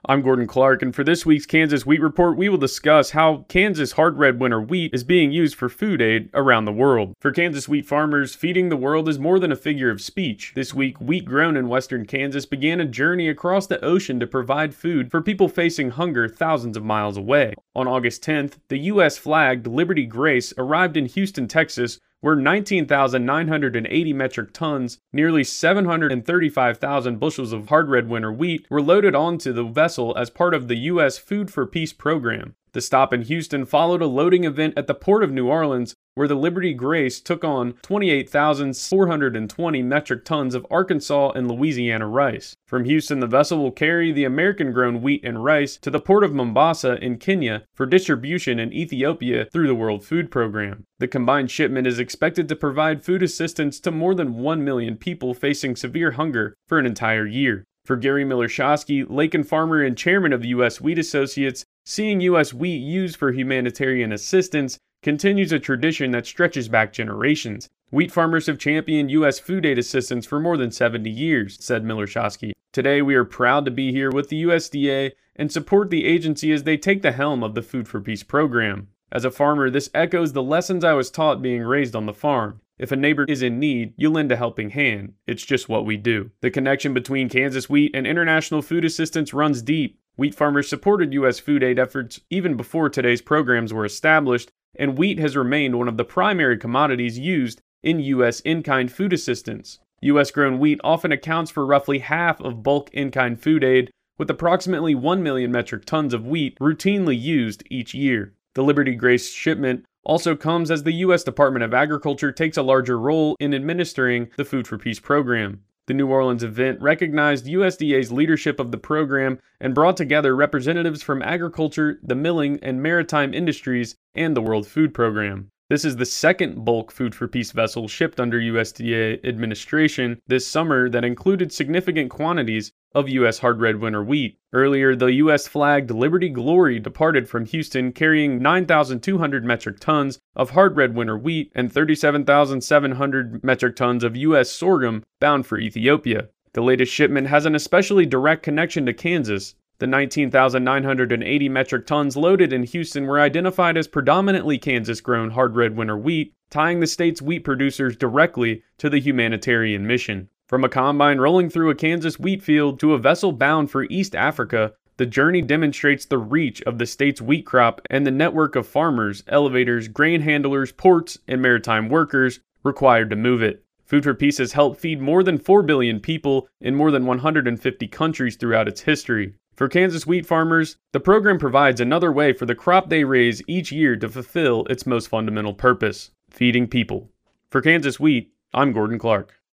I'm Gordon Clark, and for this week's Kansas Wheat Report, we will discuss how Kansas hard red winter wheat is being used for food aid around the world. For Kansas wheat farmers, feeding the world is more than a figure of speech. This week, wheat grown in western Kansas began a journey across the ocean to provide food for people facing hunger thousands of miles away. On August 10th, the U.S.-flagged Liberty Grace arrived in Houston, Texas, where 19,980 metric tons, nearly 735,000 bushels of hard red winter wheat, were loaded onto the vessel as part of the U.S. Food for Peace program. The stop in Houston followed a loading event at the Port of New Orleans, where the Liberty Grace took on 28,420 metric tons of Arkansas and Louisiana rice. From Houston, the vessel will carry the American-grown wheat and rice to the port of Mombasa in Kenya for distribution in Ethiopia through the World Food Program. The combined shipment is expected to provide food assistance to more than 1 million people facing severe hunger for an entire year. For Gary Miller-Shoskey, Lakin farmer and chairman of the U.S. Wheat Associates, seeing U.S. wheat used for humanitarian assistance continues a tradition that stretches back generations. Wheat farmers have championed U.S. food aid assistance for more than 70 years, said Miller-Shoskey. Today, we are proud to be here with the USDA and support the agency as they take the helm of the Food for Peace program. As a farmer, this echoes the lessons I was taught being raised on the farm. If a neighbor is in need, you lend a helping hand. It's just what we do. The connection between Kansas wheat and international food assistance runs deep. Wheat farmers supported U.S. food aid efforts even before today's programs were established, and wheat has remained one of the primary commodities used in U.S. in-kind food assistance. U.S.-grown wheat often accounts for roughly half of bulk in-kind food aid, with approximately 1 million metric tons of wheat routinely used each year. The Liberty Grace shipment also comes as the U.S. Department of Agriculture takes a larger role in administering the Food for Peace program. The New Orleans event recognized USDA's leadership of the program and brought together representatives from agriculture, the milling and maritime industries, and the World Food Program. This is the second bulk Food for Peace vessel shipped under USDA administration this summer that included significant quantities of U.S. hard red winter wheat. Earlier, the U.S.-flagged Liberty Glory departed from Houston carrying 9,200 metric tons of hard red winter wheat and 37,700 metric tons of U.S. sorghum bound for Ethiopia. The latest shipment has an especially direct connection to Kansas. The 19,980 metric tons loaded in Houston were identified as predominantly Kansas-grown hard red winter wheat, tying the state's wheat producers directly to the humanitarian mission. From a combine rolling through a Kansas wheat field to a vessel bound for East Africa, the journey demonstrates the reach of the state's wheat crop and the network of farmers, elevators, grain handlers, ports, and maritime workers required to move it. Food for Peace has helped feed more than 4 billion people in more than 150 countries throughout its history. For Kansas wheat farmers, the program provides another way for the crop they raise each year to fulfill its most fundamental purpose: feeding people. For Kansas Wheat, I'm Gordon Clark.